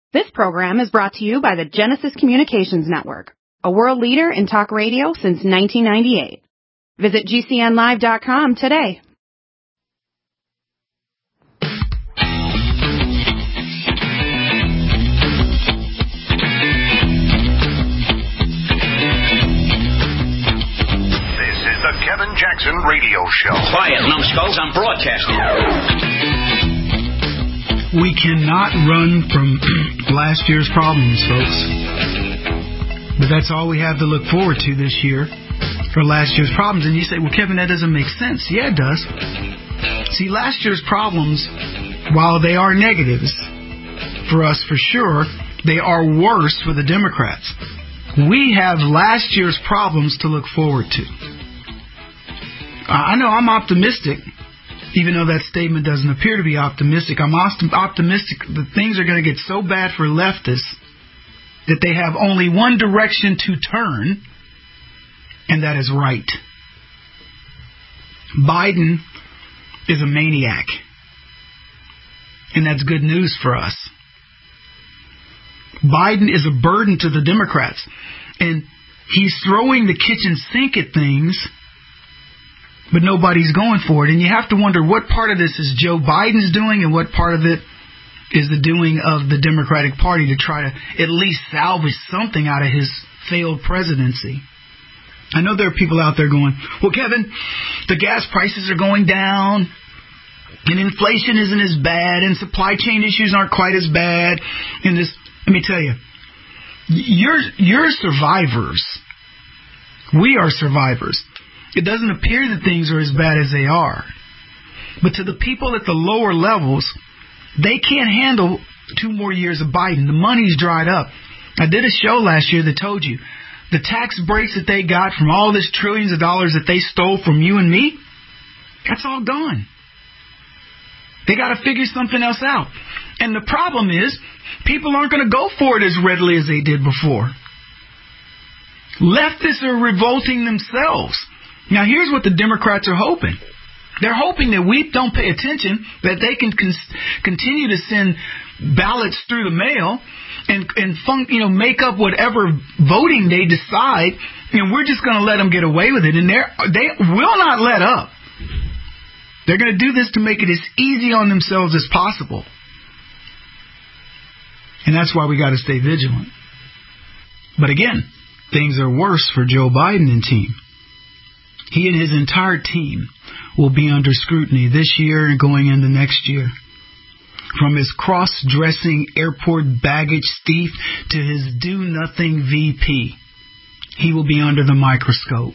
This program is brought to you by the Genesis Communications Network, a world leader in talk radio since 1998. Visit GCNlive.com today. This is the Kevin Jackson Radio Show. Quiet, numbskulls, I'm broadcasting. We cannot run from last year's problems, folks. But that's all we have to look forward to this year for last year's problems. And you say, well, Kevin, that doesn't make sense. Yeah, it does. See, last year's problems, while they are negatives for us for sure, they are worse for the Democrats. We have last year's problems to look forward to. I know I'm optimistic. Even though that statement doesn't appear to be optimistic, I'm optimistic that things are going to get so bad for leftists that they have only one direction to turn, and that is right. Biden is a maniac, and that's good news for us. Biden is a burden to the Democrats, and he's throwing the kitchen sink at things, but nobody's going for it. And you have to wonder what part of this is Joe Biden's doing and what part of it is the doing of the Democratic Party to try to at least salvage something out of his failed presidency. I know there are people out there going, well, Kevin, the gas prices are going down and inflation isn't as bad and supply chain issues aren't quite as bad. And this, let me tell you, you're survivors. We are survivors. It doesn't appear that things are as bad as they are. But to the people at the lower levels, they can't handle 2 more years of Biden. The money's dried up. I did a show last year that told you the tax breaks that they got from all this trillions of dollars that they stole from you and me, that's all gone. They got to figure something else out. And the problem is, people aren't going to go for it as readily as they did before. Leftists are revolting themselves. Now, here's what the Democrats are hoping. They're hoping that we don't pay attention, that they can continue to send ballots through the mail and make up whatever voting they decide, and we're just going to let them get away with it. And they will not let up. They're going to do this to make it as easy on themselves as possible. And that's why we got to stay vigilant. But again, things are worse for Joe Biden and team. He and his entire team will be under scrutiny this year and going into next year. From his cross-dressing airport baggage thief to his do-nothing VP, he will be under the microscope.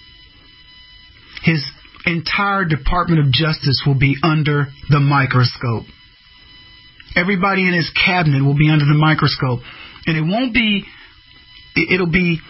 His entire Department of Justice will be under the microscope. Everybody in his cabinet will be under the microscope. And it'll be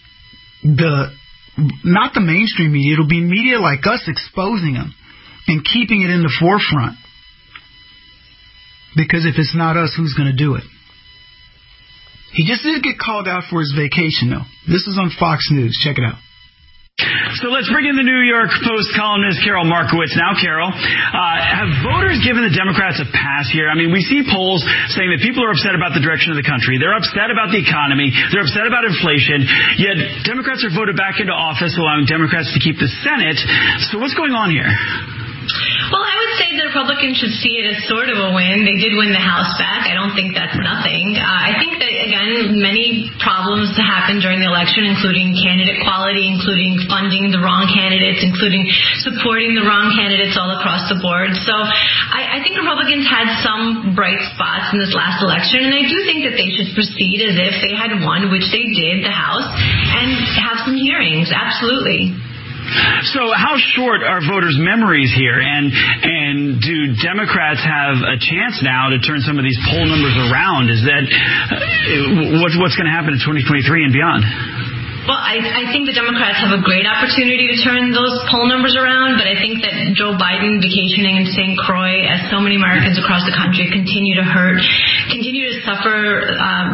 not the mainstream media. It'll be media like us exposing them and keeping it in the forefront. Because if it's not us, who's going to do it? He just did get called out for his vacation, though. This is on Fox News. Check it out. So let's bring in the New York Post columnist Carol Markowitz now. Carol, have voters given the Democrats a pass here? I mean, we see polls saying that people are upset about the direction of the country. They're upset about the economy. They're upset about inflation. Yet Democrats are voted back into office, allowing Democrats to keep the Senate. So what's going on here? Well, I would say the Republicans should see it as sort of a win. They did win the House back. I don't think that's nothing. I think that, again, many problems happened during the election, including candidate quality, including funding the wrong candidates, including supporting the wrong candidates all across the board. So I think Republicans had some bright spots in this last election, and I do think that they should proceed as if they had won, which they did, the House, and have some hearings. Absolutely. So how short are voters' memories here, and do Democrats have a chance now to turn some of these poll numbers around? Is that what's going to happen in 2023 and beyond? Well, I think the Democrats have a great opportunity to turn those poll numbers around, but I think that Joe Biden vacationing in St. Croix, as so many Americans across the country continue to suffer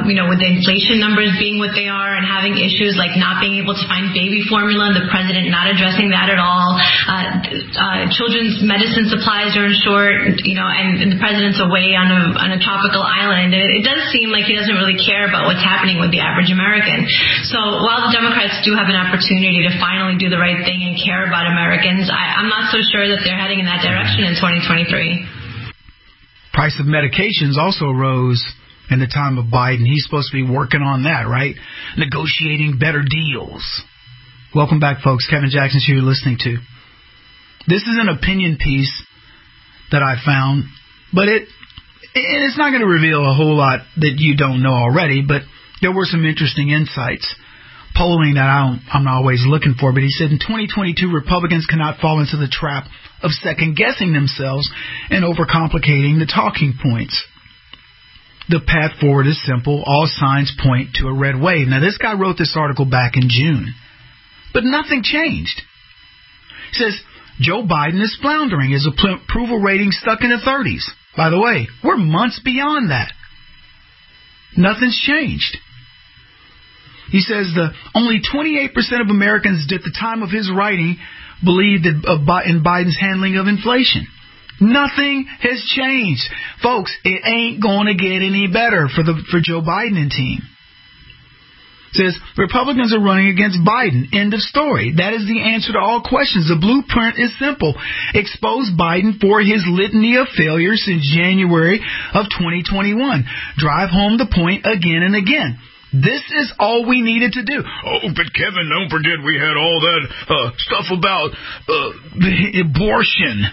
with the inflation numbers being what they are and having issues like not being able to find baby formula and the president not addressing that at all. Children's medicine supplies are in short, and the president's away on a tropical island. It does seem like he doesn't really care about what's happening with the average American. So while the Democrats do have an opportunity to finally do the right thing and care about Americans, I'm not so sure that they're heading in that direction in 2023. Price of medications also rose in the time of Biden. He's supposed to be working on that, right? Negotiating better deals. Welcome back, folks. Kevin Jackson, who you're listening to. This is an opinion piece that I found, but it's not going to reveal a whole lot that you don't know already, but there were some interesting insights. Polling that I'm not always looking for, but he said in 2022, Republicans cannot fall into the trap of second-guessing themselves and overcomplicating the talking points. The path forward is simple. All signs point to a red wave. Now, this guy wrote this article back in June, but nothing changed. He says, Joe Biden is floundering. His approval rating stuck in the 30s. By the way, we're months beyond that. Nothing's changed. He says only 28% of Americans at the time of his writing believed in Biden's handling of inflation. Nothing has changed. Folks, it ain't going to get any better for Joe Biden and team. Says Republicans are running against Biden. End of story. That is the answer to all questions. The blueprint is simple. Expose Biden for his litany of failures since January of 2021. Drive home the point again and again. This is all we needed to do. Oh, but Kevin, don't forget we had all that stuff about the abortion.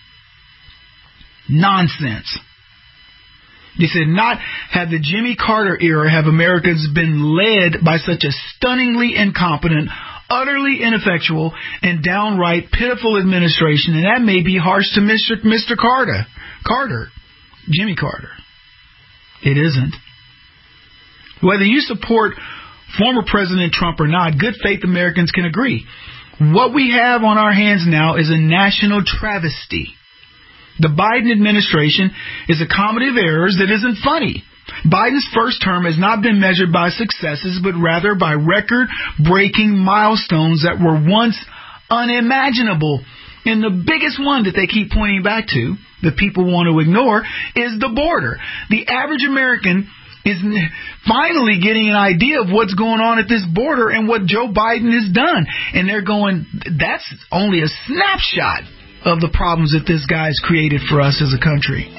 Nonsense. They said, not had the Jimmy Carter era have Americans been led by such a stunningly incompetent, utterly ineffectual, and downright pitiful administration, and that may be harsh to Mr. Carter, Jimmy Carter. It isn't. Whether you support former President Trump or not, good faith Americans can agree. What we have on our hands now is a national travesty. The Biden administration is a comedy of errors that isn't funny. Biden's first term has not been measured by successes, but rather by record-breaking milestones that were once unimaginable. And the biggest one that they keep pointing back to, that people want to ignore, is the border. The average American is finally getting an idea of what's going on at this border and what Joe Biden has done. And they're going, that's only a snapshot of the problems that this guy's created for us as a country.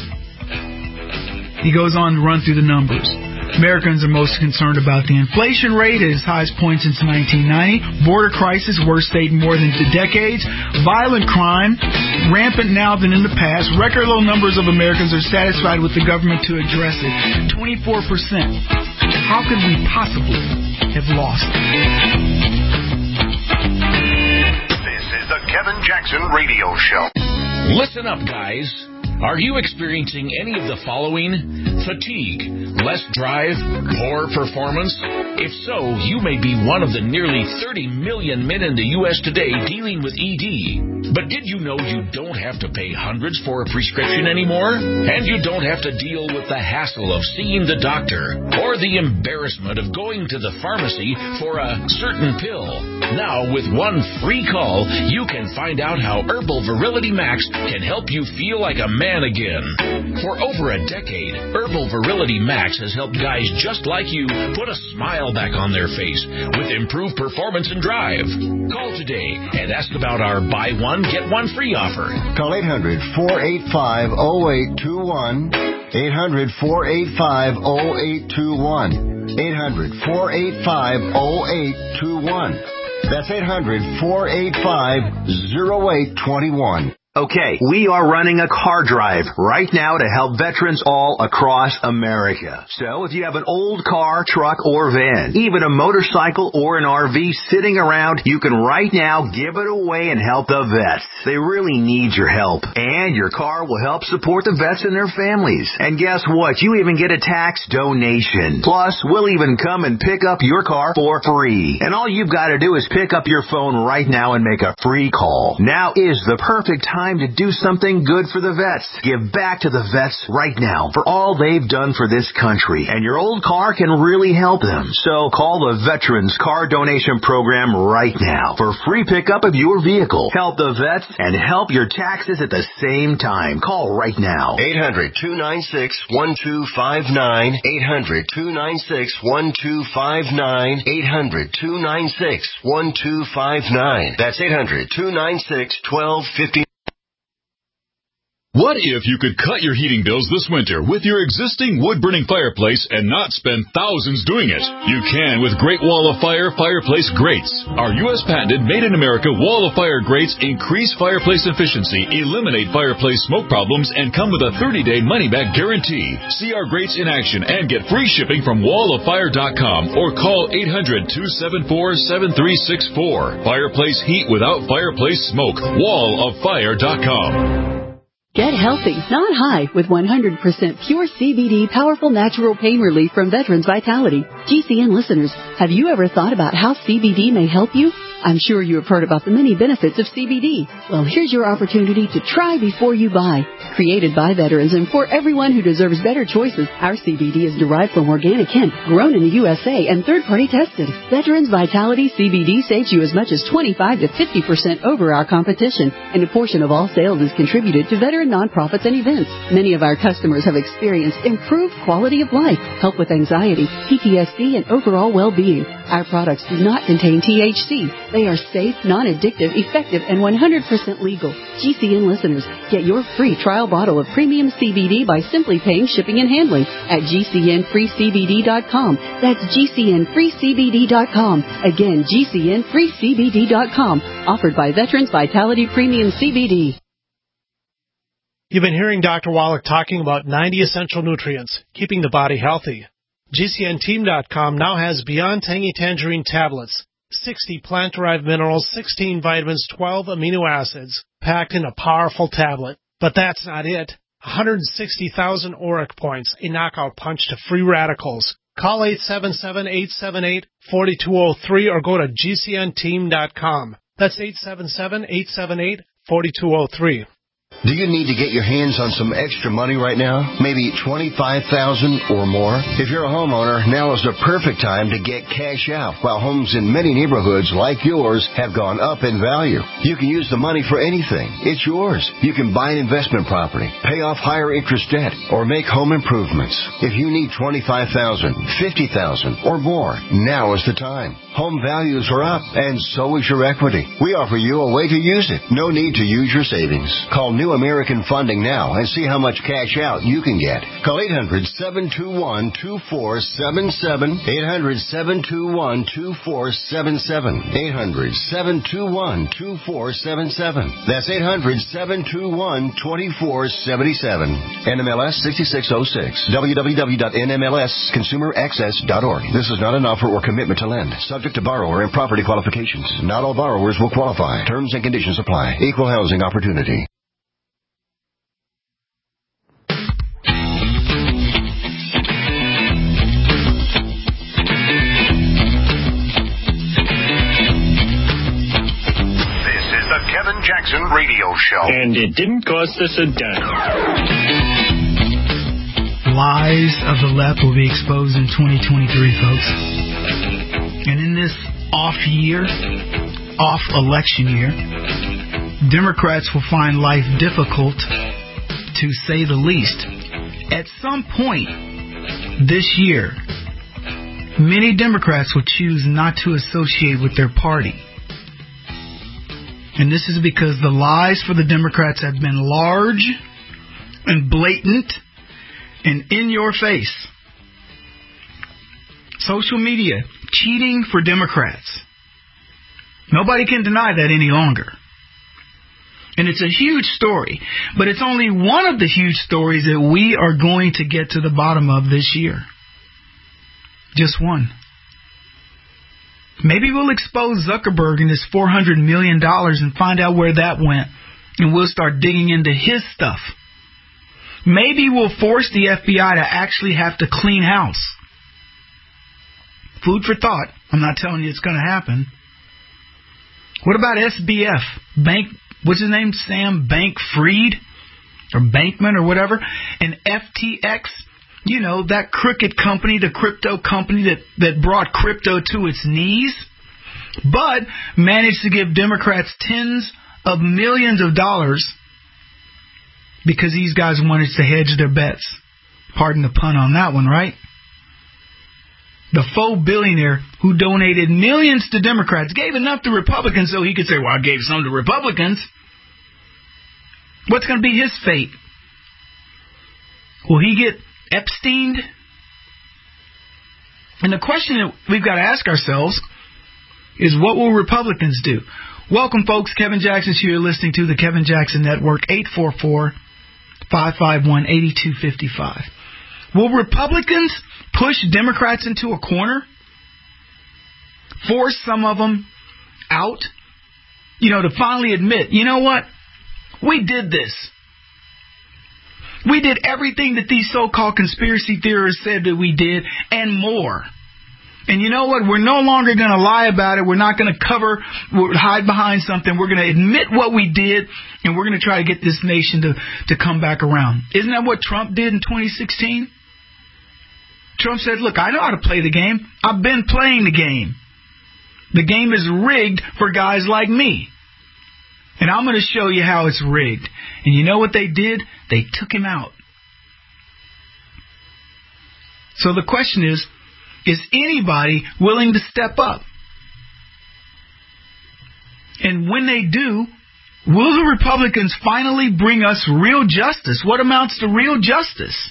He goes on to run through the numbers. Americans are most concerned about the inflation rate at its highest point since 1990. Border crisis, worst state in more than decades. Violent crime, rampant now than in the past. Record low numbers of Americans are satisfied with the government to address it. 24%. How could we possibly have lost it? This is the Kevin Jackson Radio Show. Listen up, guys. Are you experiencing any of the following? Fatigue, less drive, poor performance? If so, you may be one of the nearly 30 million men in the U.S. today dealing with ED. But did you know you don't have to pay hundreds for a prescription anymore? And you don't have to deal with the hassle of seeing the doctor or the embarrassment of going to the pharmacy for a certain pill. Now, with one free call, you can find out how Herbal Virility Max can help you feel like a man again. For over a decade, Herbal Virility Max has helped guys just like you put a smile back on their face with improved performance and drive. Call today and ask about our buy one, get one free offer. Call 800-485-0821. 800-485-0821. 800-485-0821. That's 800-485-0821. Okay, we are running a car drive right now to help veterans all across America. So if you have an old car, truck, or van, even a motorcycle or an RV sitting around, you can right now give it away and help the vets. They really need your help. And your car will help support the vets and their families. And guess what? You even get a tax donation. Plus, we'll even come and pick up your car for free. And all you've got to do is pick up your phone right now and make a free call. Now is the perfect time time to do something good for the vets. Give back to the vets right now for all they've done for this country, and your old car can really help them. So call the Veterans Car Donation Program right now for free pickup of your vehicle. Help the vets and help your taxes at the same time. Call right now. 800-296-1259. 800-296-1259. 800-296-1259. That's 800-296-1259. What if you could cut your heating bills this winter with your existing wood-burning fireplace and not spend thousands doing it? You can with Great Wall of Fire fireplace grates. Our U.S. patented made-in-America Wall of Fire grates increase fireplace efficiency, eliminate fireplace smoke problems, and come with a 30-day money-back guarantee. See our grates in action and get free shipping from walloffire.com or call 800-274-7364. Fireplace heat without fireplace smoke. walloffire.com. Get healthy, not high, with 100% pure CBD powerful natural pain relief from Veterans Vitality. GCN listeners, have you ever thought about how CBD may help you? I'm sure you have heard about the many benefits of CBD. Well, here's your opportunity to try before you buy. Created by veterans and for everyone who deserves better choices, our CBD is derived from organic hemp, grown in the USA, and third-party tested. Veterans Vitality CBD saves you as much as 25 to 50% over our competition, and a portion of all sales is contributed to veteran nonprofits and events. Many of our customers have experienced improved quality of life, help with anxiety, PTSD, and overall well-being. Our products do not contain THC. They are safe, non-addictive, effective, and 100% legal. GCN listeners, get your free trial bottle of premium CBD by simply paying shipping and handling at GCNFreeCBD.com. That's GCNFreeCBD.com. Again, GCNFreeCBD.com. Offered by Veterans Vitality Premium CBD. You've been hearing Dr. Wallach talking about 90 essential nutrients, keeping the body healthy. GCNteam.com now has Beyond Tangy Tangerine tablets, 60 plant-derived minerals, 16 vitamins, 12 amino acids, packed in a powerful tablet. But that's not it. 160,000 auric points, a knockout punch to free radicals. Call 877-878-4203 or go to GCNteam.com. That's 877-878-4203. Do you need to get your hands on some extra money right now? Maybe $25,000 or more? If you're a homeowner, now is the perfect time to get cash out. While homes in many neighborhoods like yours have gone up in value, you can use the money for anything. It's yours. You can buy an investment property, pay off higher interest debt, or make home improvements. If you need $25,000, $50,000, or more, now is the time. Home values are up, and so is your equity. We offer you a way to use it. No need to use your savings. Call New American Funding now and see how much cash out you can get. Call 800-721-2477. 800-721-2477. 800-721-2477. That's 800-721-2477. NMLS 6606. www.nmlsconsumeraccess.org. This is not an offer or commitment to lend. Subject to borrower and property qualifications. Not all borrowers will qualify. Terms and conditions apply. Equal housing opportunity. Kevin Jackson Radio Show. And it didn't cost us a dime. Lies of the left will be exposed in 2023, folks. And in this off-election year, Democrats will find life difficult, to say the least. At some point this year, many Democrats will choose not to associate with their party. And this is because the lies for the Democrats have been large and blatant and in your face. Social media, cheating for Democrats. Nobody can deny that any longer. And it's a huge story, but it's only one of the huge stories that we are going to get to the bottom of this year. Just one. Maybe we'll expose Zuckerberg and his $400 million and find out where that went, and we'll start digging into his stuff. Maybe we'll force the FBI to actually have to clean house. Food for thought. I'm not telling you it's going to happen. What about SBF, Bank what's his name? Sam Bankman-Fried or Bankman or whatever. And FTX, you know, that crooked company, the crypto company that brought crypto to its knees, but managed to give Democrats tens of millions of dollars because these guys wanted to hedge their bets. Pardon the pun on that one, right? The faux billionaire who donated millions to Democrats gave enough to Republicans so he could say, well, I gave some to Republicans. What's going to be his fate? Will he get Epsteined? And the question that we've got to ask ourselves is, what will Republicans do? Welcome, folks. Kevin Jackson's here, listening to the Kevin Jackson Network, 844-551-8255. Will Republicans push Democrats into a corner? Force some of them out? You know, to finally admit, you know what? We did this. We did everything that these so-called conspiracy theorists said that we did and more. And you know what? We're no longer going to lie about it. We're not going to hide behind something. We're going to admit what we did, and we're going to try to get this nation to come back around. Isn't that what Trump did in 2016? Trump said, look, I know how to play the game. I've been playing the game. The game is rigged for guys like me. And I'm going to show you how it's rigged. And you know what they did? They took him out. So the question is anybody willing to step up? And when they do, will the Republicans finally bring us real justice? What amounts to real justice?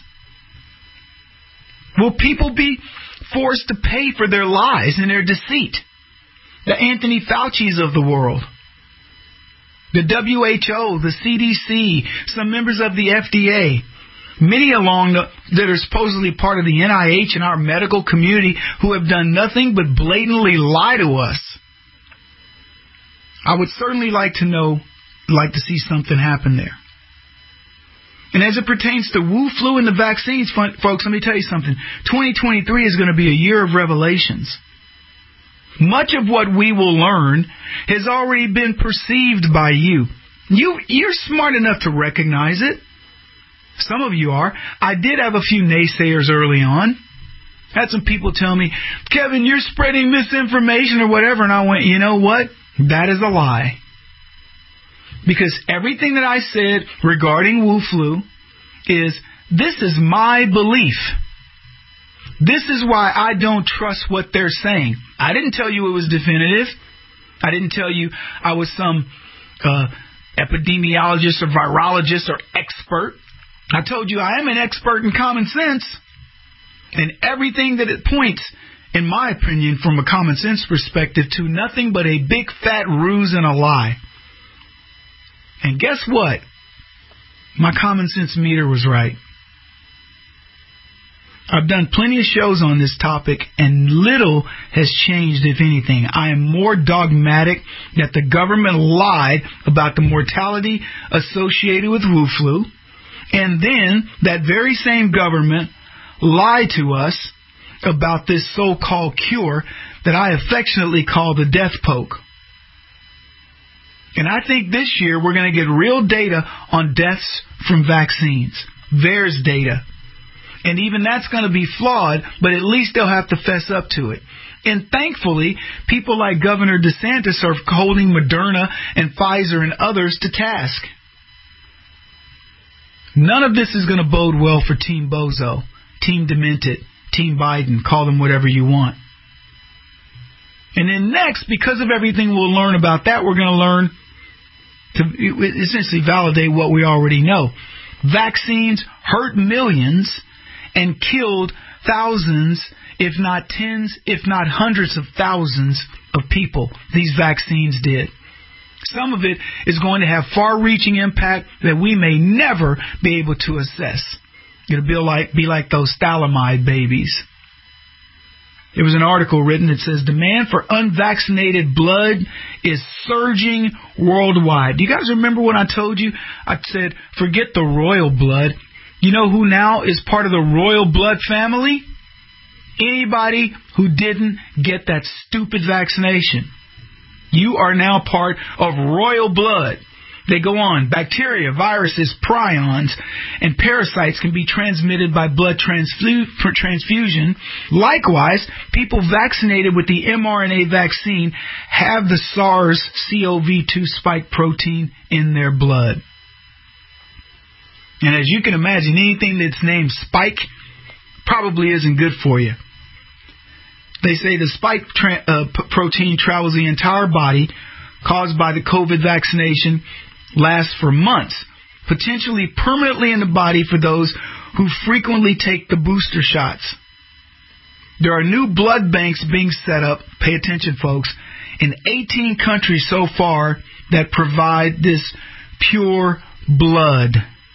Will people be forced to pay for their lies and their deceit? The Anthony Fauci's of the world, the WHO, the CDC, some members of the FDA, many that are supposedly part of the NIH and our medical community who have done nothing but blatantly lie to us. I would certainly like to see something happen there. And as it pertains to Wu flu and the vaccines, folks, let me tell you something. 2023 is going to be a year of revelations. Much of what we will learn has already been perceived by you. You're smart enough to recognize it. Some of you are. I did have a few naysayers early on. Had some people tell me, Kevin, you're spreading misinformation or whatever. And I went, you know what? That is a lie. Because everything that I said regarding Wu flu this is my belief. This is why I don't trust what they're saying. I didn't tell you it was definitive. I didn't tell you I was some epidemiologist or virologist or expert. I told you I am an expert in common sense. And everything that it points, in my opinion, from a common sense perspective, to nothing but a big fat ruse and a lie. And guess what? My common sense meter was right. I've done plenty of shows on this topic, and little has changed, if anything. I am more dogmatic that the government lied about the mortality associated with Wu flu, and then that very same government lied to us about this so-called cure that I affectionately call the death poke. And I think this year we're going to get real data on deaths from vaccines. VAERS data. And even that's going to be flawed, but at least they'll have to fess up to it. And thankfully, people like Governor DeSantis are holding Moderna and Pfizer and others to task. None of this is going to bode well for Team Bozo, Team Demented, Team Biden, call them whatever you want. And then next, because of everything we'll learn about that, we're going to learn to essentially validate what we already know. Vaccines hurt millions and killed thousands, if not tens, if not hundreds of thousands of people. These vaccines did. Some of it is going to have far-reaching impact that we may never be able to assess. It'll be like those thalidomide babies. There was an article written that says demand for unvaccinated blood is surging worldwide. Do you guys remember when I told you? I said, forget the royal blood. You know who now is part of the royal blood family? Anybody who didn't get that stupid vaccination. You are now part of royal blood. They go on. Bacteria, viruses, prions, and parasites can be transmitted by blood transfusion. Likewise, people vaccinated with the mRNA vaccine have the SARS-CoV-2 spike protein in their blood. And as you can imagine, anything that's named spike probably isn't good for you. They say the spike protein travels the entire body, caused by the COVID vaccination, lasts for months, potentially permanently in the body for those who frequently take the booster shots. There are new blood banks being set up, pay attention folks, in 18 countries so far that provide this pure blood.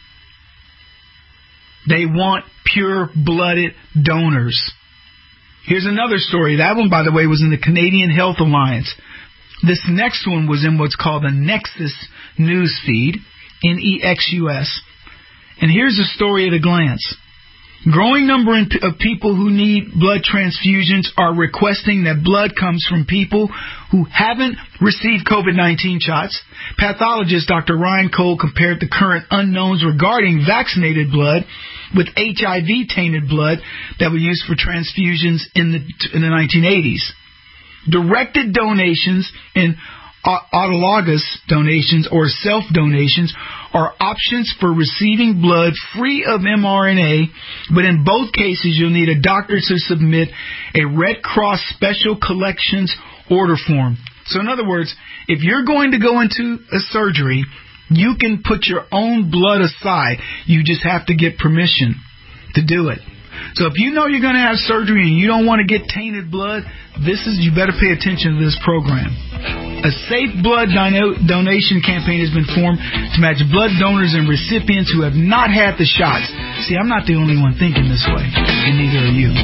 They want pure-blooded donors. Here's another story. That one, by the way, was in the Canadian Health Alliance. This next one was in what's called the Nexus news feed, N-E-X-U-S. And here's a story at a glance. Growing number of people who need blood transfusions are requesting that blood comes from people who haven't received COVID-19 shots. Pathologist Dr. Ryan Cole compared the current unknowns regarding vaccinated blood with HIV-tainted blood that were used for transfusions in the 1980s. Directed donations and autologous donations or self-donations are options for receiving blood free of mRNA, but in both cases you'll need a doctor to submit a Red Cross Special Collections order form. So in other words, if you're going to go into a surgery, you can put your own blood aside. You just have to get permission to do it. So if you know you're going to have surgery and you don't want to get tainted blood, you better pay attention to this program. A safe blood donation campaign has been formed to match blood donors and recipients who have not had the shots. See, I'm not the only one thinking this way, and neither are you.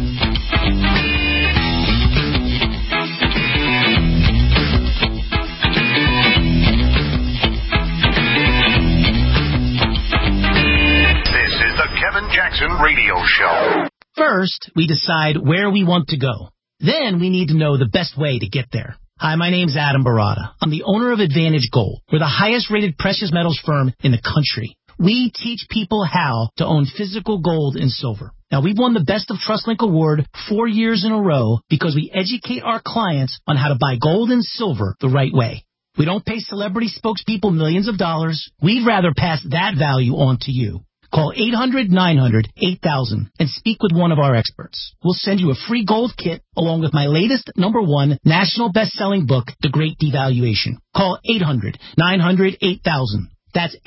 This is the Kevin Jackson Radio Show. First, we decide where we want to go. Then we need to know the best way to get there. Hi, my name's Adam Barada. I'm the owner of Advantage Gold. We're the highest-rated precious metals firm in the country. We teach people how to own physical gold and silver. Now, we've won the Best of TrustLink Award 4 years in a row because we educate our clients on how to buy gold and silver the right way. We don't pay celebrity spokespeople millions of dollars. We'd rather pass that value on to you. Call 800-900-8000 and speak with one of our experts. We'll send you a free gold kit along with my latest #1 national best-selling book, The Great Devaluation. Call 800-900-8000. That's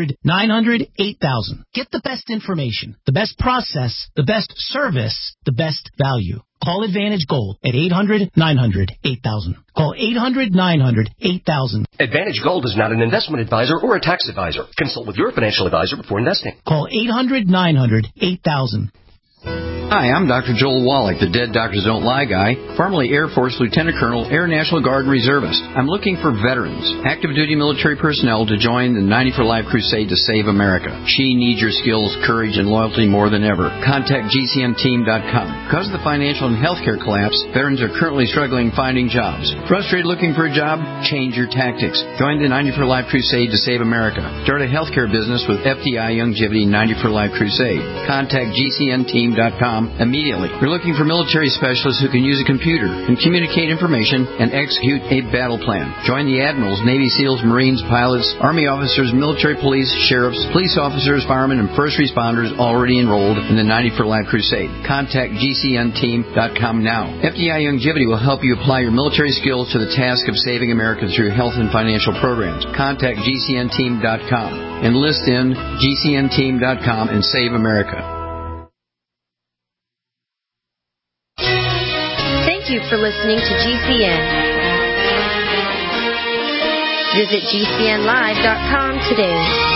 800-900-8000. Get the best information, the best process, the best service, the best value. Call Advantage Gold at 800-900-8000. Call 800-900-8000. Advantage Gold is not an investment advisor or a tax advisor. Consult with your financial advisor before investing. Call 800-900-8000. Hi, I'm Dr. Joel Wallach, the Dead Doctors Don't Lie guy, formerly Air Force Lieutenant Colonel, Air National Guard Reservist. I'm looking for veterans, active duty military personnel to join the 90 for Life crusade to save America. She needs your skills, courage, and loyalty more than ever. Contact GCNteam.com. Because of the financial and healthcare collapse, veterans are currently struggling finding jobs. Frustrated looking for a job? Change your tactics. Join the 90 for Life crusade to save America. Start a healthcare business with FDI Youngevity 90 for Life crusade. Contact GCNteam.com immediately. We're looking for military specialists who can use a computer and communicate information and execute a battle plan. Join the admirals, Navy SEALs, Marines, pilots, Army officers, military police, sheriffs, police officers, firemen, and first responders already enrolled in the 90 for Life crusade. Contact GCNteam.com now. FDI Youngevity will help you apply your military skills to the task of saving America through health and financial programs. Contact GCNteam.com. Enlist in GCNteam.com and save America. Thank you for listening to GCN. Visit GCNlive.com today.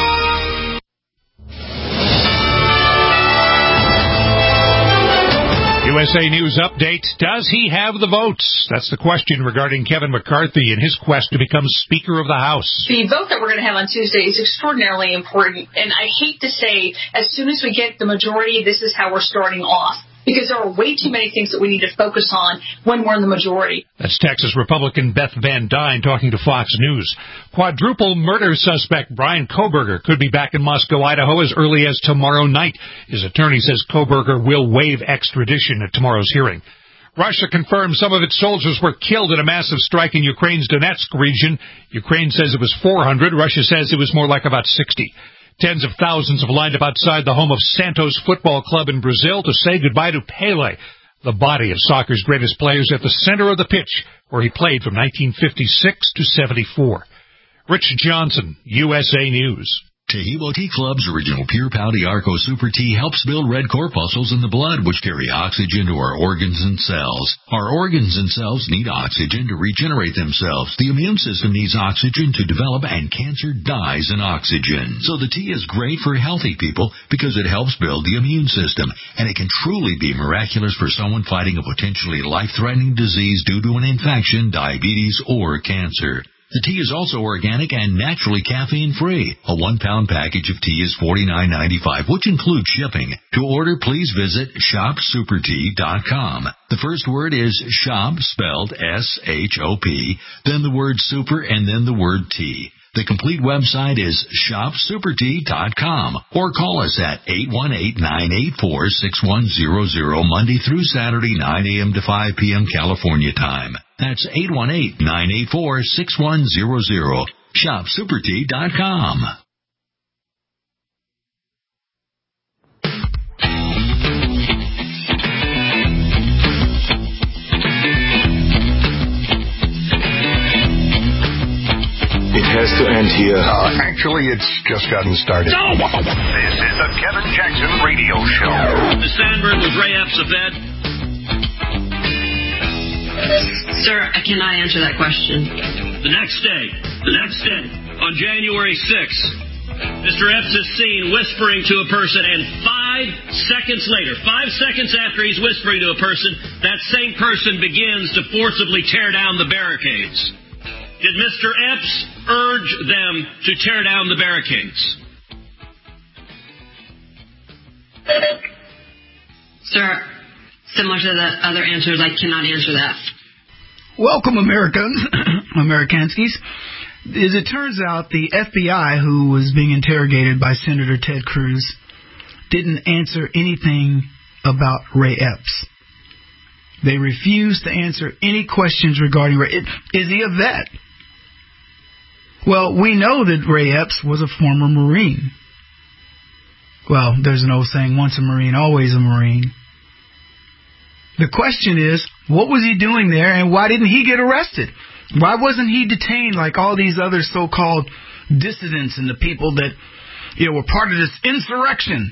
USA News Update. Does he have the votes? That's the question regarding Kevin McCarthy and his quest to become Speaker of the House. The vote that we're going to have on Tuesday is extraordinarily important. And I hate to say, as soon as we get the majority, this is how we're starting off. because there are way too many things that we need to focus on when we're in the majority. That's Texas Republican Beth Van Dyne talking to Fox News. Quadruple murder suspect Bryan Kohberger could be back in Moscow, Idaho as early as tomorrow night. His attorney says Kohberger will waive extradition at tomorrow's hearing. Russia confirmed some of its soldiers were killed in a massive strike in Ukraine's Donetsk region. Ukraine says it was 400. Russia says it was more like about 60. Tens of thousands have lined up outside the home of Santos Football Club in Brazil to say goodbye to Pelé, the body of soccer's greatest players at the center of the pitch, where he played from 1956 to 74. Rich Johnson, USA News. Tahibo Tea Club's original Pure Pau Arco Super Tea helps build red corpuscles in the blood, which carry oxygen to our organs and cells. Our organs and cells need oxygen to regenerate themselves. The immune system needs oxygen to develop, and cancer dies in oxygen. So the tea is great for healthy people because it helps build the immune system, and it can truly be miraculous for someone fighting a potentially life-threatening disease due to an infection, diabetes, or cancer. The tea is also organic and naturally caffeine-free. A 1-pound package of tea is $49.95, which includes shipping. To order, please visit shopsupertea.com. The first word is shop, spelled S-H-O-P, then the word super, and then the word tea. The complete website is shopsupertea.com, or call us at 818-984-6100 Monday through Saturday, 9 a.m. to 5 p.m. California time. That's 818-984-6100. shopsupertea.com. It has to end here. Actually, it's just gotten started. No! This is the Kevin Jackson Radio Show. Ms. Sandberg, was Ray Epps a Fed? Sir, I cannot answer that question. The next day, on January 6th, Mr. Epps is seen whispering to a person, and 5 seconds later, 5 seconds after he's whispering to a person, that same person begins to forcibly tear down the barricades. Did Mr. Epps urge them to tear down the barricades? Sir, similar to the other answers, I cannot answer that. Welcome, Americans, Amerikanskis. As it turns out, the FBI, who was being interrogated by Senator Ted Cruz, didn't answer anything about Ray Epps. They refused to answer any questions regarding Ray. Is he a vet? Well, we know that Ray Epps was a former Marine. Well, there's an old saying, once a Marine, always a Marine. The question is, what was he doing there, and why didn't he get arrested? Why wasn't he detained like all these other so-called dissidents and the people that, were part of this insurrection?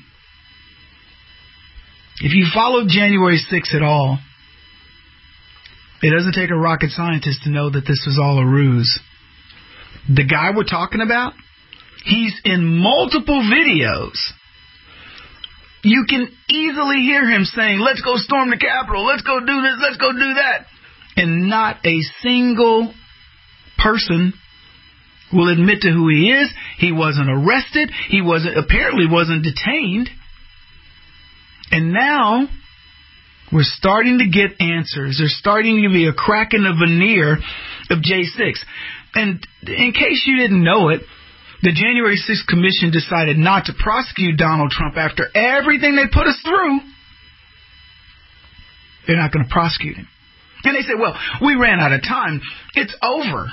If you followed January 6th at all, it doesn't take a rocket scientist to know that this was all a ruse. The guy we're talking about, he's in multiple videos. You can easily hear him saying, let's go storm the Capitol, let's go do this, let's go do that. And not a single person will admit to who he is. He wasn't arrested. He apparently wasn't detained. And now we're starting to get answers. There's starting to be a crack in the veneer of J6. And in case you didn't know it, the January 6th Commission decided not to prosecute Donald Trump after everything they put us through. They're not going to prosecute him. And they said, well, we ran out of time. It's over.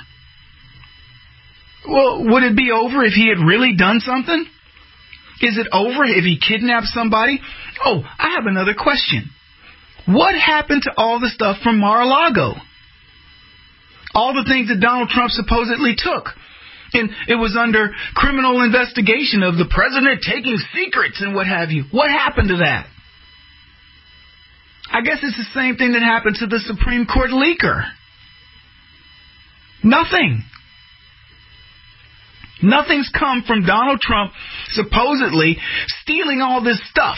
Well, would it be over if he had really done something? Is it over if he kidnapped somebody? Oh, I have another question. What happened to all the stuff from Mar-a-Lago? All the things that Donald Trump supposedly took. And it was under criminal investigation of the president taking secrets and what have you. What happened to that? I guess it's the same thing that happened to the Supreme Court leaker. Nothing. Nothing's come from Donald Trump supposedly stealing all this stuff.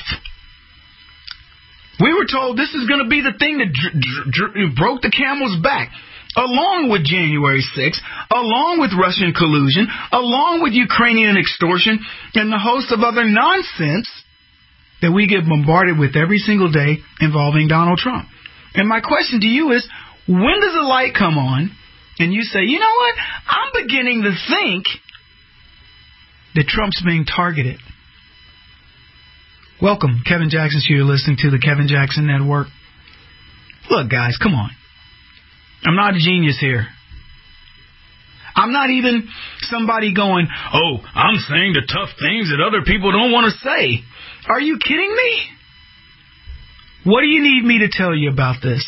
We were told this is going to be the thing that broke the camel's back. Along with January 6th, along with Russian collusion, along with Ukrainian extortion, and the host of other nonsense, that we get bombarded with every single day involving Donald Trump. And my question to you is, when does the light come on and you say, you know what, I'm beginning to think that Trump's being targeted? Welcome, Kevin Jackson. You're listening to the Kevin Jackson Network. Look, guys, come on. I'm not a genius here. I'm not even somebody going, oh, I'm saying the tough things that other people don't want to say. Are you kidding me? What do you need me to tell you about this?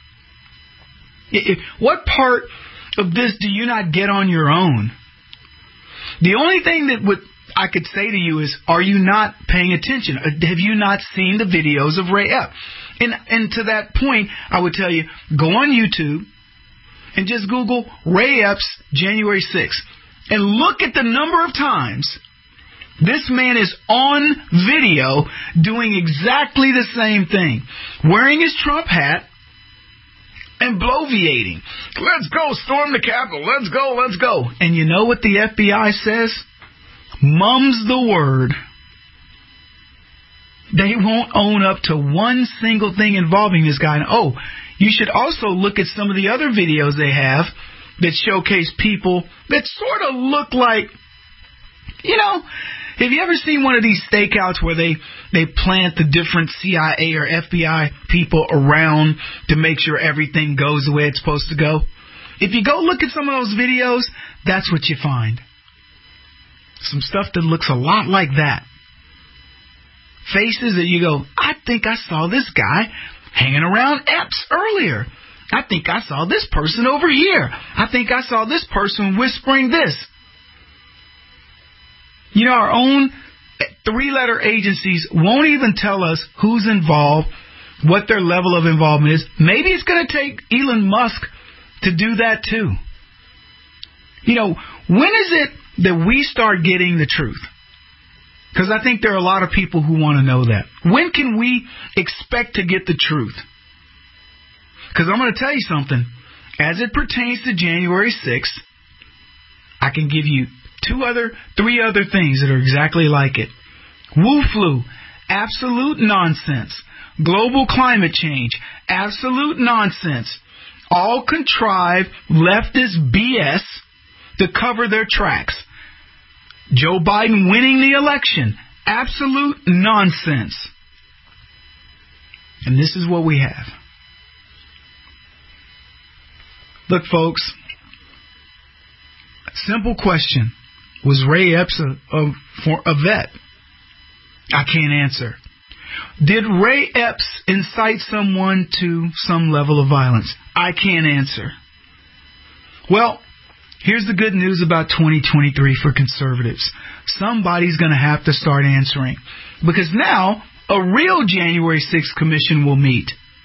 What part of this do you not get on your own? The only thing that I could say to you is, are you not paying attention? Have you not seen the videos of Ray Epps? And to that point, I would tell you, go on YouTube and just Google Ray Epps January 6th and look at the number of times this man is on video doing exactly the same thing, wearing his Trump hat and bloviating. Let's go, storm the Capitol. Let's go, let's go. And you know what the FBI says? Mum's the word. They won't own up to one single thing involving this guy. And, oh, you should also look at some of the other videos they have that showcase people that sort of look like, you know, have you ever seen one of these stakeouts where they plant the different CIA or FBI people around to make sure everything goes the way it's supposed to go? If you go look at some of those videos, that's what you find. Some stuff that looks a lot like that. Faces that you go, I think I saw this guy hanging around Epps earlier. I think I saw this person over here. I think I saw this person whispering this. You know, our own 3-letter agencies won't even tell us who's involved, what their level of involvement is. Maybe it's going to take Elon Musk to do that too. You know, when is it that we start getting the truth? Because I think there are a lot of people who want to know that. When can we expect to get the truth? Because I'm going to tell you something. As it pertains to January 6th, I can give you 3 other things that are exactly like it. Wu flu, absolute nonsense. Global climate change, absolute nonsense. All contrived leftist BS to cover their tracks. Joe Biden winning the election, absolute nonsense. And this is what we have. Look, folks, simple question. Was Ray Epps a vet? I can't answer. Did Ray Epps incite someone to some level of violence? I can't answer. Well, here's the good news about 2023 for conservatives. Somebody's going to have to start answering. Because now, a real January 6th commission will meet.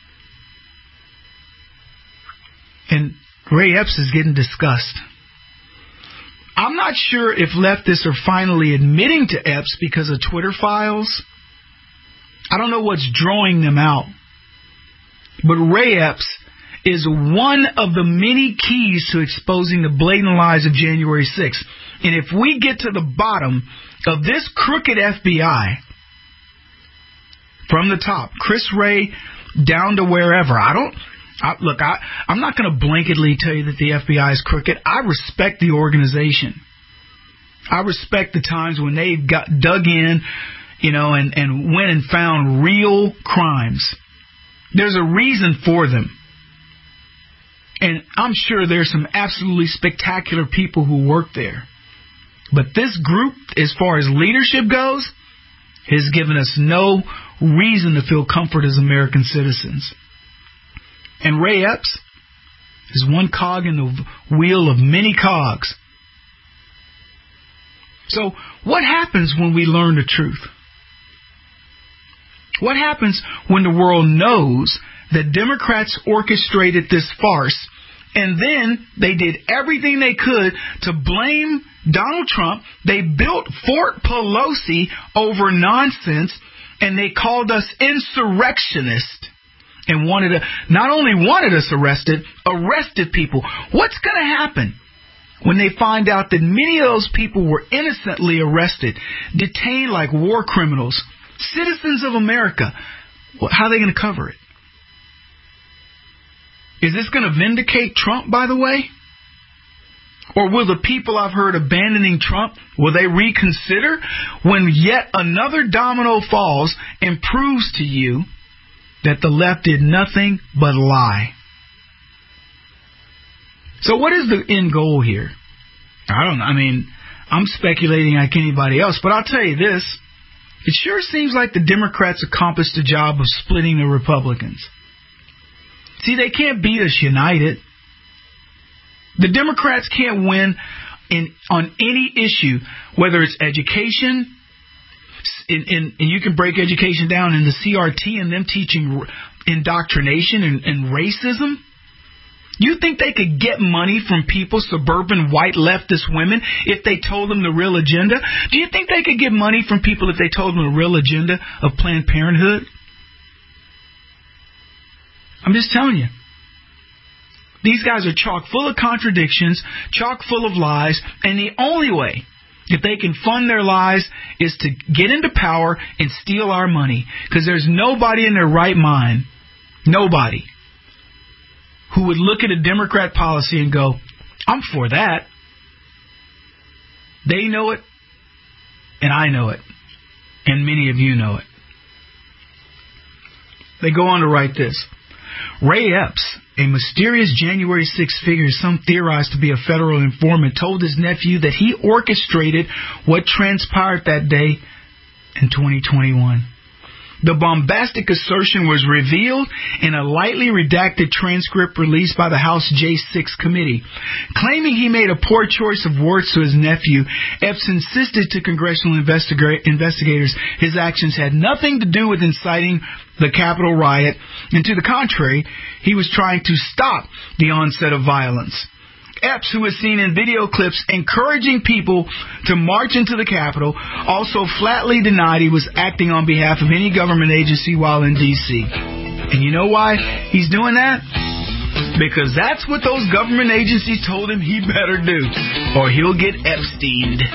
And Ray Epps is getting discussed. I'm not sure if leftists are finally admitting to Epps because of Twitter files. I don't know what's drawing them out. But Ray Epps is one of the many keys to exposing the blatant lies of January 6th. And if we get to the bottom of this crooked FBI, from the top, Chris Wray down to wherever, I'm not going to blanketly tell you that the FBI is crooked. I respect the organization. I respect the times when they've got dug in, and went and found real crimes. There's a reason for them. And I'm sure there's some absolutely spectacular people who work there. But this group, as far as leadership goes, has given us no reason to feel comfort as American citizens. And Ray Epps is one cog in the wheel of many cogs. So what happens when we learn the truth? What happens when the world knows that Democrats orchestrated this farce and then they did everything they could to blame Donald Trump? They built Fort Pelosi over nonsense, and they called us insurrectionists and not only wanted us arrested people. What's going to happen when they find out that many of those people were innocently arrested, detained like war criminals, Citizens of America. How are they going to cover it? Is this going to vindicate Trump, by the way? Or will the people I've heard abandoning Trump, will they reconsider when yet another domino falls and proves to you that the left did nothing but lie? So what is the end goal here? I don't know. I mean, I'm speculating like anybody else, but I'll tell you this. It sure seems like the Democrats accomplished the job of splitting the Republicans. See, they can't beat us united. The Democrats can't win on any issue, whether it's education, and you can break education down in the CRT and them teaching indoctrination and racism. You think they could get money from people, suburban white leftist women, if they told them the real agenda? Do you think they could get money from people if they told them the real agenda of Planned Parenthood? I'm just telling you. These guys are chock full of contradictions, chock full of lies, and the only way that they can fund their lies is to get into power and steal our money. Because there's nobody in their right mind, nobody, who would look at a Democrat policy and go, I'm for that. They know it, and I know it, and many of you know it. They go on to write this. Ray Epps, a mysterious January 6 figure some theorize to be a federal informant, told his nephew that he orchestrated what transpired that day in 2021. The bombastic assertion was revealed in a lightly redacted transcript released by the House J6 committee. Claiming he made a poor choice of words to his nephew, Epps insisted to congressional investigators his actions had nothing to do with inciting the Capitol riot, and to the contrary, he was trying to stop the onset of violence. Epps, who was seen in video clips encouraging people to march into the Capitol, also flatly denied he was acting on behalf of any government agency while in D.C. And you know why he's doing that? Because that's what those government agencies told him he better do, or he'll get Epsteined.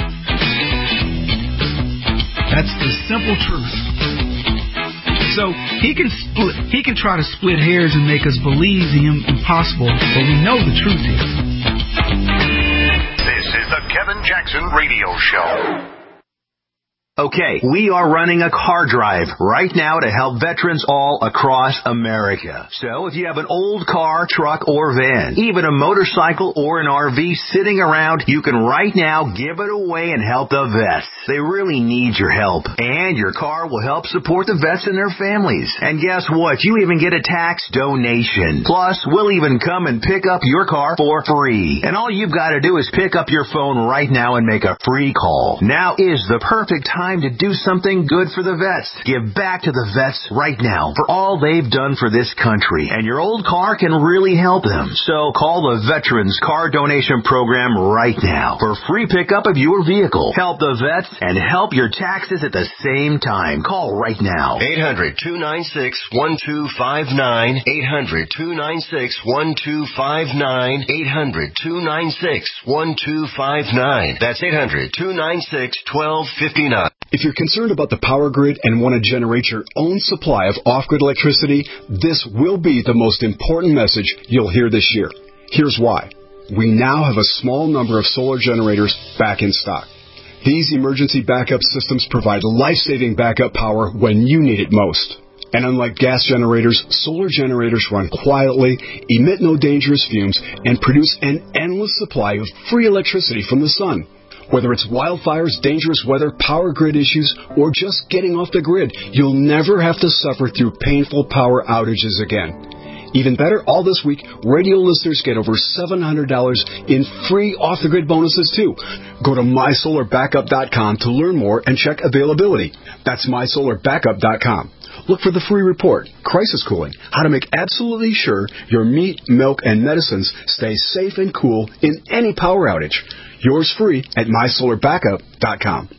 That's the simple truth. So he can try to split hairs and make us believe the impossible, but we know the truth here. This is the Kevin Jackson Radio Show. Okay, we are running a car drive right now to help veterans all across America. So if you have an old car, truck, or van, even a motorcycle or an RV sitting around, you can right now give it away and help the vets. They really need your help. And your car will help support the vets and their families. And guess what? You even get a tax donation. Plus, we'll even come and pick up your car for free. And all you've got to do is pick up your phone right now and make a free call. Now is the perfect time to do something good for the vets. Give back to the vets right now for all they've done for this country. And your old car can really help them. So call the Veterans Car Donation Program right now for free pickup of your vehicle. Help the vets and help your taxes at the same time. Call right now. 800-296-1259. 800-296-1259. 800-296-1259. That's 800-296-1259. If you're concerned about the power grid and want to generate your own supply of off-grid electricity, this will be the most important message you'll hear this year. Here's why. We now have a small number of solar generators back in stock. These emergency backup systems provide life-saving backup power when you need it most. And unlike gas generators, solar generators run quietly, emit no dangerous fumes, and produce an endless supply of free electricity from the sun. Whether it's wildfires, dangerous weather, power grid issues, or just getting off the grid, you'll never have to suffer through painful power outages again. Even better, all this week, radio listeners get over $700 in free off-the-grid bonuses, too. Go to MySolarBackup.com to learn more and check availability. That's MySolarBackup.com. Look for the free report, Crisis Cooling, how to make absolutely sure your meat, milk, and medicines stay safe and cool in any power outage. Yours free at MySolarBackup.com.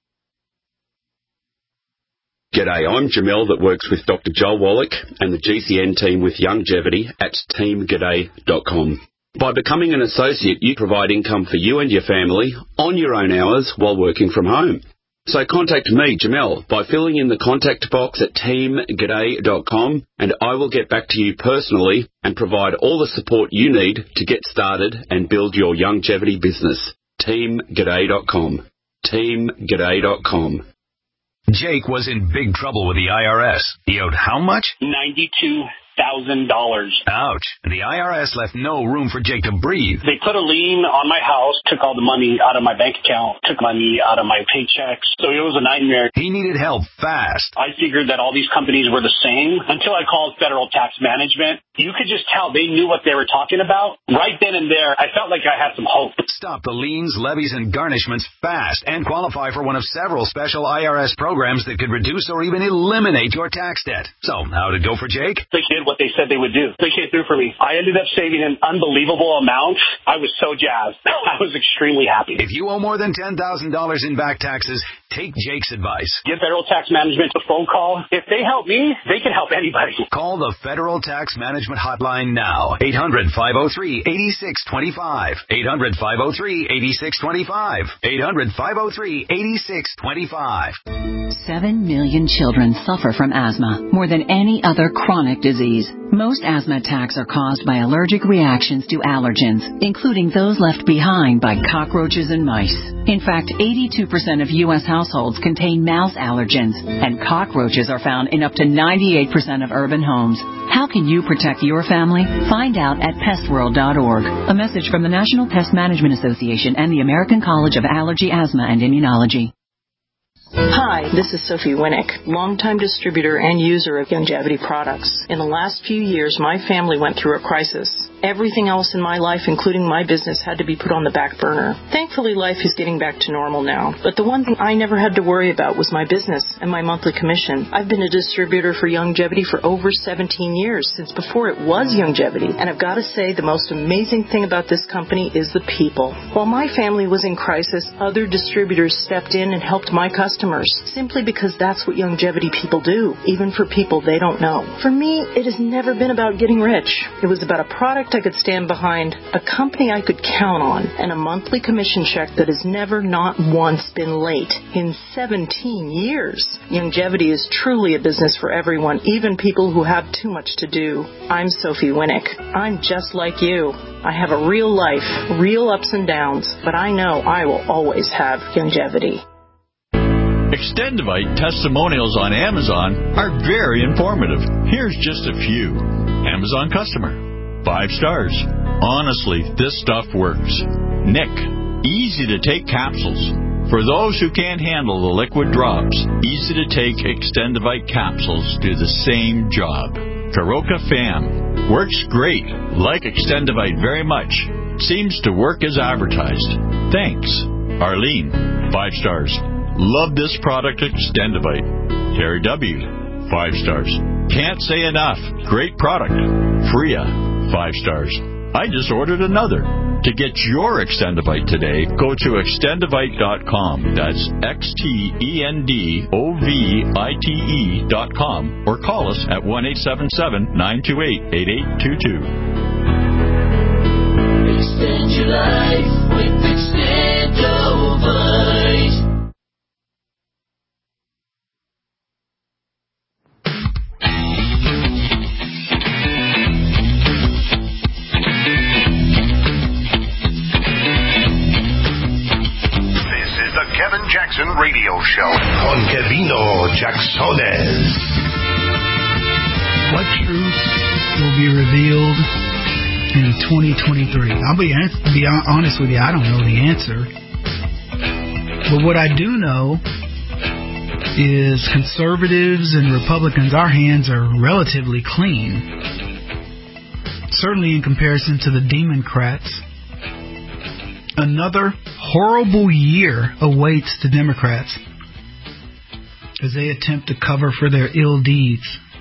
G'day, I'm Jamel that works with Dr. Joel Wallach and the GCN team with Longevity at teamg'day.com. By becoming an associate, you provide income for you and your family on your own hours while working from home. So contact me, Jamel, by filling in the contact box at teamg'day.com, and I will get back to you personally and provide all the support you need to get started and build your longevity business. teamg'day.com. teamg'day.com. Jake was in big trouble with the IRS. He owed how much? $92,000. Ouch. The IRS left no room for Jake to breathe. They put a lien on my house, took all the money out of my bank account, took money out of my paychecks. So it was a nightmare. He needed help fast. I figured that all these companies were the same until I called Federal Tax Management. You could just tell they knew what they were talking about. Right then and there, I felt like I had some hope. Stop the liens, levies, and garnishments fast and qualify for one of several special IRS programs that could reduce or even eliminate your tax debt. So, how'd it go for Jake? They did what they said they would do. They came through for me. I ended up saving an unbelievable amount. I was so jazzed. I was extremely happy. If you owe more than $10,000 in back taxes, take Jake's advice. Give Federal Tax Management a phone call. If they help me, they can help anybody. Call the Federal Tax Management Hotline now. 800-503-8625. 800-503-8625. 800-503-8625. 7 million children suffer from asthma, more than any other chronic disease. Most asthma attacks are caused by allergic reactions to allergens, including those left behind by cockroaches and mice. In fact, 82% of U.S. households contain mouse allergens, and cockroaches are found in up to 98% of urban homes. How can you protect your family? Find out at pestworld.org. A message from the National Pest Management Association and the American College of Allergy, Asthma, and Immunology. Hi, this is Sophie Winnick, longtime distributor and user of Youngevity products. In the last few years, my family went through a crisis. Everything else in my life, including my business, had to be put on the back burner. Thankfully, life is getting back to normal now. But the one thing I never had to worry about was my business and my monthly commission. I've been a distributor for Youngevity for over 17 years, since before it was Youngevity. And I've got to say, the most amazing thing about this company is the people. While my family was in crisis, other distributors stepped in and helped my customers, simply because that's what Youngevity people do, even for people they don't know. For me, it has never been about getting rich. It was about a product I could stand behind, a company I could count on, and a monthly commission check that has never, not once, been late in 17 years. Youngevity is truly a business for everyone, even people who have too much to do. I'm Sophie Winnick. I'm just like you. I have a real life, real ups and downs, but I know I will always have Youngevity. Extendivite testimonials on Amazon are very informative. Here's just a few. Amazon customer. 5 stars. Honestly, this stuff works. Nick. Easy to take capsules. For those who can't handle the liquid drops, easy to take Extendivite capsules do the same job. Karoka Fam. Works great. Like Extendivite very much. Seems to work as advertised. Thanks. Arlene. 5 stars. Love this product, Extendivite. Terry W. 5 stars. Can't say enough. Great product. Freya. 5 stars. I just ordered another. To get your Extendivite today, go to extendivite.com. That's XTENDOVITE.com or call us at 1-877-928-8822. Extend your life with Extendovite. Kevin Jackson Radio Show on Kevino Jacksones. What truth will be revealed in 2023? I'll be honest with you, I don't know the answer. But what I do know is conservatives and Republicans, our hands are relatively clean. Certainly in comparison to the Democrats. Another horrible year awaits the Democrats as they attempt to cover for their ill deeds.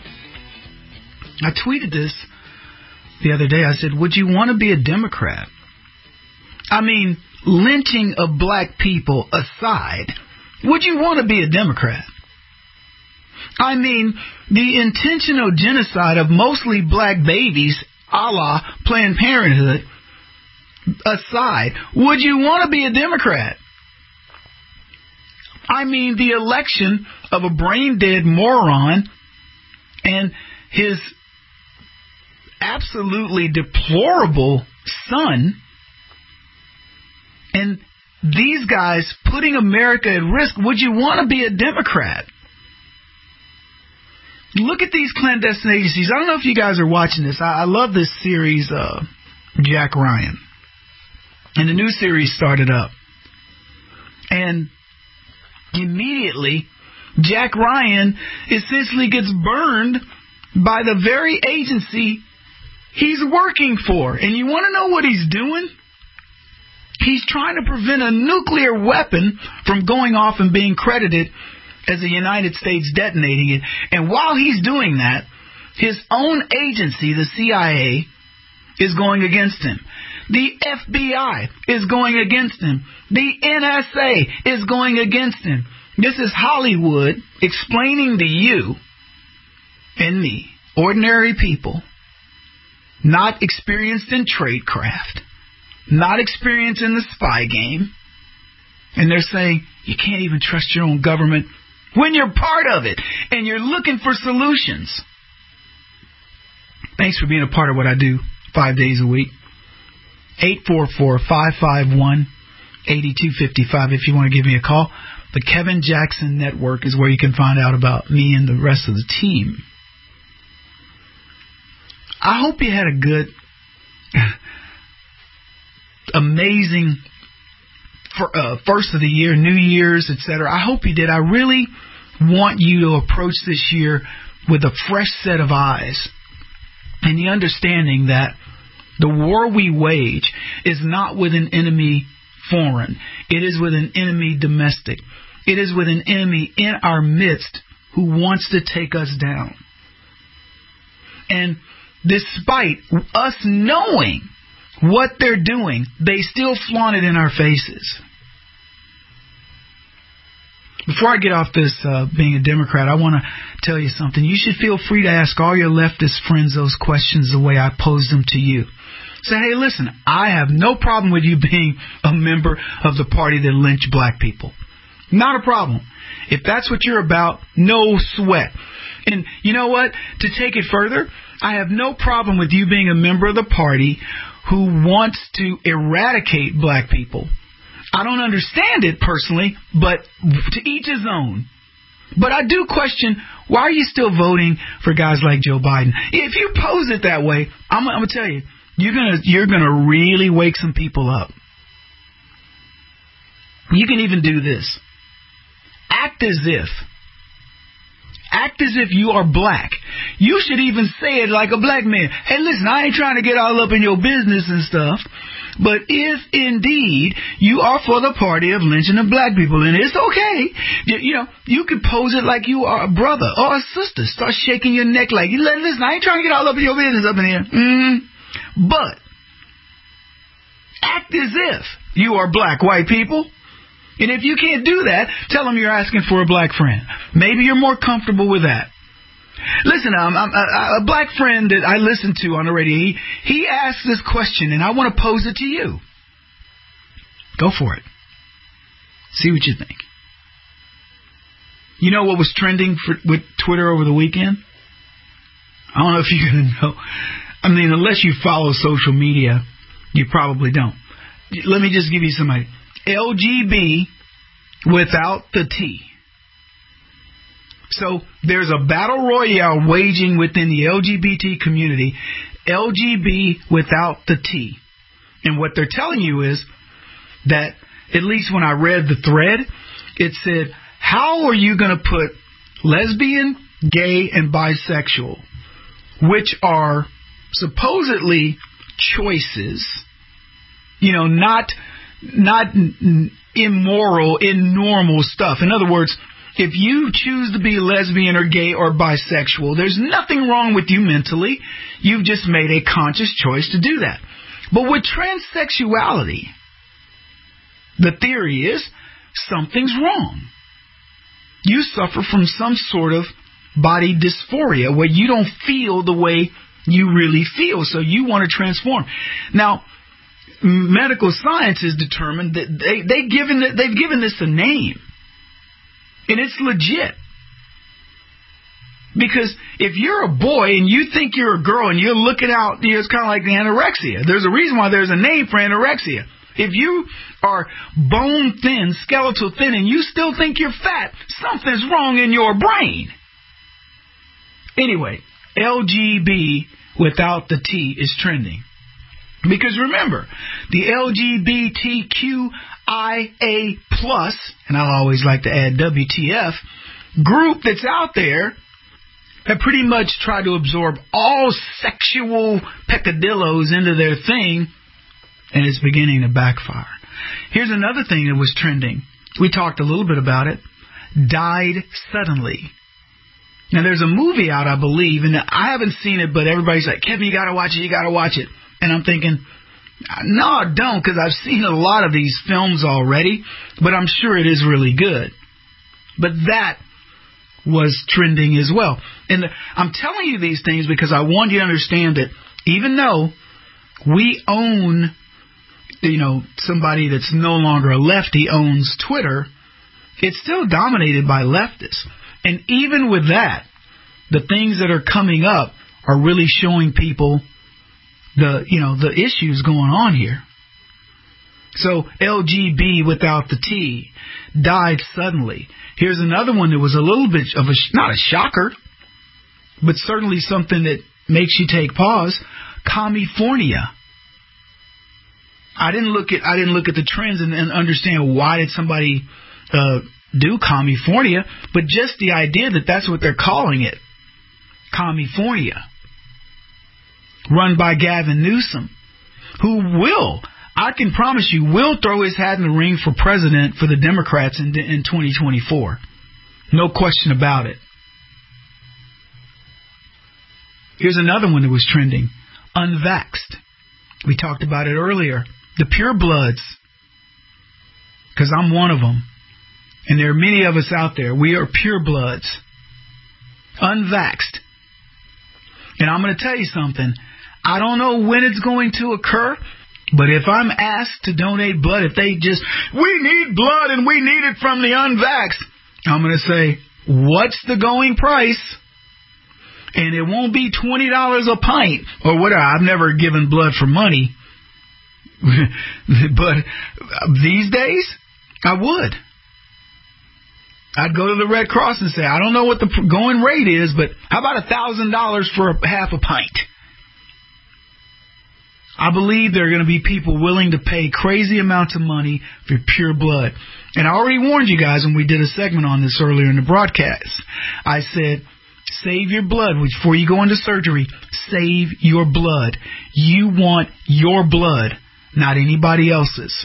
I tweeted this the other day. I said, would you want to be a Democrat? I mean, lynching of black people aside, would you want to be a Democrat? I mean, the intentional genocide of mostly black babies, a la Planned Parenthood, aside, would you want to be a Democrat? I mean, the election of a brain-dead moron and his absolutely deplorable son, and these guys putting America at risk. Would you want to be a Democrat? Look at these clandestine agencies. I don't know if you guys are watching this. I love this series, Jack Ryan. And the new series started up. And immediately, Jack Ryan essentially gets burned by the very agency he's working for. And you want to know what he's doing? He's trying to prevent a nuclear weapon from going off and being credited as the United States detonating it. And while he's doing that, his own agency, the CIA, is going against him. The FBI is going against him. The NSA is going against him. This is Hollywood explaining to you and me, ordinary people, not experienced in tradecraft, not experienced in the spy game, and they're saying you can't even trust your own government when you're part of it and you're looking for solutions. Thanks for being a part of what I do 5 days a week. 844-551-8255 if you want to give me a call. The Kevin Jackson Network is where you can find out about me and the rest of the team. I hope you had a good, amazing first of the year, New Year's, etc. I hope you did. I really want you to approach this year with a fresh set of eyes and the understanding that the war we wage is not with an enemy foreign. It is with an enemy domestic. It is with an enemy in our midst who wants to take us down. And despite us knowing what they're doing, they still flaunt it in our faces. Before I get off this being a Democrat, I want to tell you something. You should feel free to ask all your leftist friends those questions the way I posed them to you. Say, hey, listen, I have no problem with you being a member of the party that lynched black people. Not a problem. If that's what you're about, no sweat. And you know what? To take it further, I have no problem with you being a member of the party who wants to eradicate black people. I don't understand it personally, but to each his own. But I do question, why are you still voting for guys like Joe Biden? If you pose it that way, I'm going to tell you, you're gonna really wake some people up. You can even do this. Act as if you are black. You should even say it like a black man. Hey, listen, I ain't trying to get all up in your business and stuff, but if indeed you are for the party of lynching of black people, and it's okay, you could pose it like you are a brother or a sister. Start shaking your neck like, listen, I ain't trying to get all up in your business up in here. But act as if you are black white people. And if you can't do that, tell them you're asking for a black friend. Maybe you're more comfortable with that. Listen, a black friend that I listen to on the radio, he asked this question, and I want to pose it to you. Go for it. See what you think. You know what was trending with Twitter over the weekend? I don't know if you're going to know. I mean, unless you follow social media, you probably don't. Let me just give you some idea. LGB without the T. So there's a battle royale waging within the LGBT community, LGB without the T. And what they're telling you is that, at least when I read the thread, it said, how are you going to put lesbian, gay, and bisexual, which are supposedly choices, not immoral, normal stuff. In other words, if you choose to be lesbian or gay or bisexual, there's nothing wrong with you mentally. You've just made a conscious choice to do that. But with transsexuality, the theory is something's wrong. You suffer from some sort of body dysphoria where you don't feel the way you really feel, so you want to transform. Now, medical science has determined that they've given this a name. And it's legit. Because if you're a boy and you think you're a girl and you're looking out, it's kind of like anorexia. There's a reason why there's a name for anorexia. If you are bone thin, skeletal thin, and you still think you're fat, something's wrong in your brain. Anyway, LGB without the T is trending. Because remember, the LGBTQIA+, and I'll always like to add WTF, group that's out there have pretty much tried to absorb all sexual peccadillos into their thing, and it's beginning to backfire. Here's another thing that was trending. We talked a little bit about it. Died suddenly. Now, there's a movie out, I believe, and I haven't seen it, but everybody's like, Kevin, you got to watch it, you got to watch it. And I'm thinking, no, I don't, because I've seen a lot of these films already, but I'm sure it is really good. But that was trending as well. And I'm telling you these things because I want you to understand that even though we own, somebody that's no longer a lefty owns Twitter, it's still dominated by leftists. And even with that, the things that are coming up are really showing people the issues going on here. So LGB without the T died suddenly. Here's another one that was a little bit of not a shocker, but certainly something that makes you take pause. California. I didn't look at the trends and understand why did somebody do California, but just the idea that that's what they're calling it, California, run by Gavin Newsom, who will, I can promise you, will throw his hat in the ring for president for the Democrats in 2024. No question about it. Here's another one that was trending. Unvaxxed. We talked about it earlier. The purebloods. Because I'm one of them. And there are many of us out there. We are purebloods. Unvaxxed. And I'm going to tell you something. I don't know when it's going to occur, but if I'm asked to donate blood, if they just, we need blood and we need it from the unvaxxed, I'm going to say, what's the going price? And it won't be $20 a pint or whatever. I've never given blood for money. But these days, I would. I'd go to the Red Cross and say, I don't know what the going rate is, but how about $1,000 for half a pint? I believe there are going to be people willing to pay crazy amounts of money for pure blood. And I already warned you guys when we did a segment on this earlier in the broadcast. I said, save your blood before you go into surgery. Save your blood. You want your blood, not anybody else's.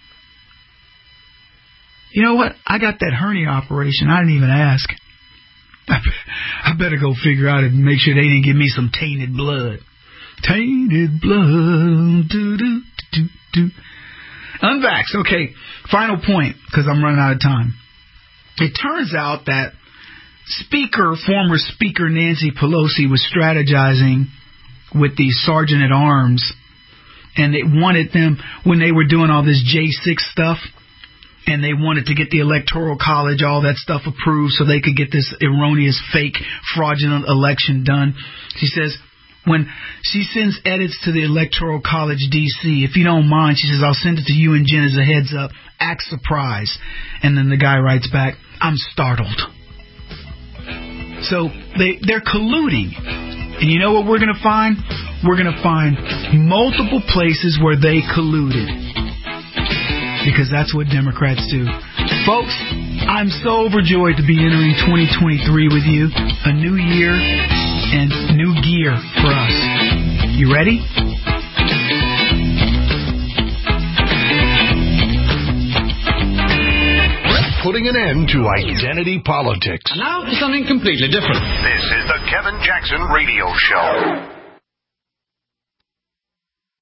You know what? I got that hernia operation. I didn't even ask. I better go figure out and make sure they didn't give me some tainted blood. Tainted blood. Do. Unvaxxed. Okay, final point, because I'm running out of time. It turns out that former Speaker Nancy Pelosi was strategizing with the sergeant-at-arms, and they wanted them, when they were doing all this J6 stuff, and they wanted to get the Electoral College, all that stuff approved so they could get this erroneous, fake, fraudulent election done. She says, when she sends edits to the Electoral College D.C., if you don't mind, she says, I'll send it to you and Jen as a heads up. Act surprised. And then the guy writes back, I'm startled. So they're colluding. And you know what we're going to find? We're going to find multiple places where they colluded. Because that's what Democrats do. Folks, I'm so overjoyed to be entering 2023 with you. A new year and new gear for us. You ready? Putting an end to identity politics. And now for something completely different. This is the Kevin Jackson Radio Show.